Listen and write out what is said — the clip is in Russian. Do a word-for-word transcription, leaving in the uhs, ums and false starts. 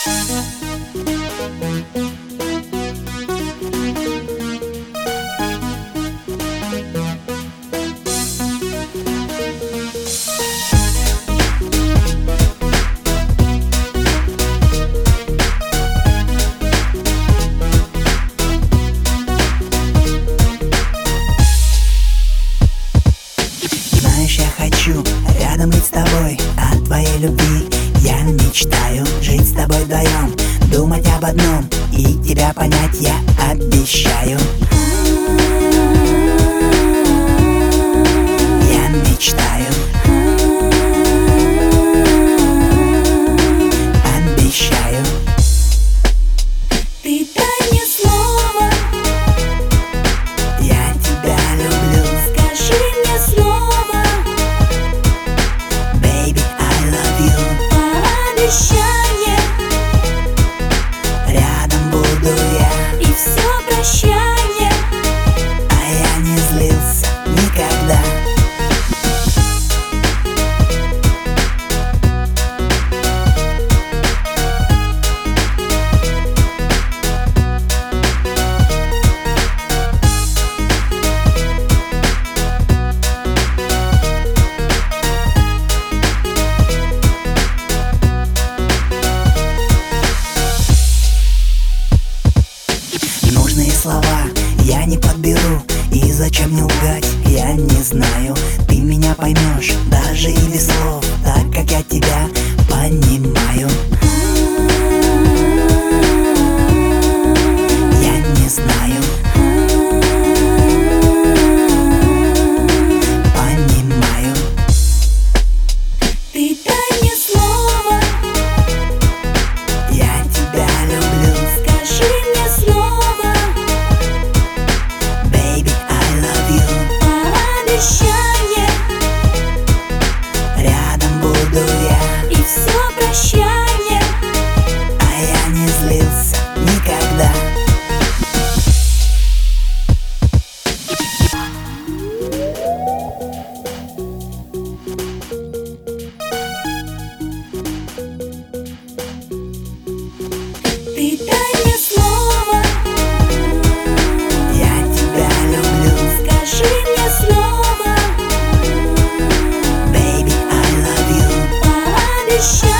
Знаешь, я хочу рядом быть с тобой, от твоей любви я мечтаю жить с тобой вдвоем, думать об одном и тебя понять я обещаю. Я мечтаю, обещаю. Ты дай мне слово, Я тебя люблю, скажи мне слово, baby, I love you. пообещание, Рядом буду я, и все прощание. а я не злился никогда. Нужные слова я не подберу, и зачем мне лгать, я не знаю. Ты меня поймешь даже и без слов, так как я тебя понимаю. Я не знаю, понимаю. Ты дай мне слово, Я тебя люблю, скажи мне слово, baby, I love you. пообещание, Рядом буду я, и все прощание. а я не злился никогда. Ты дай мне слово, Я тебя люблю, скажи мне слово, baby, I love you. пообещание.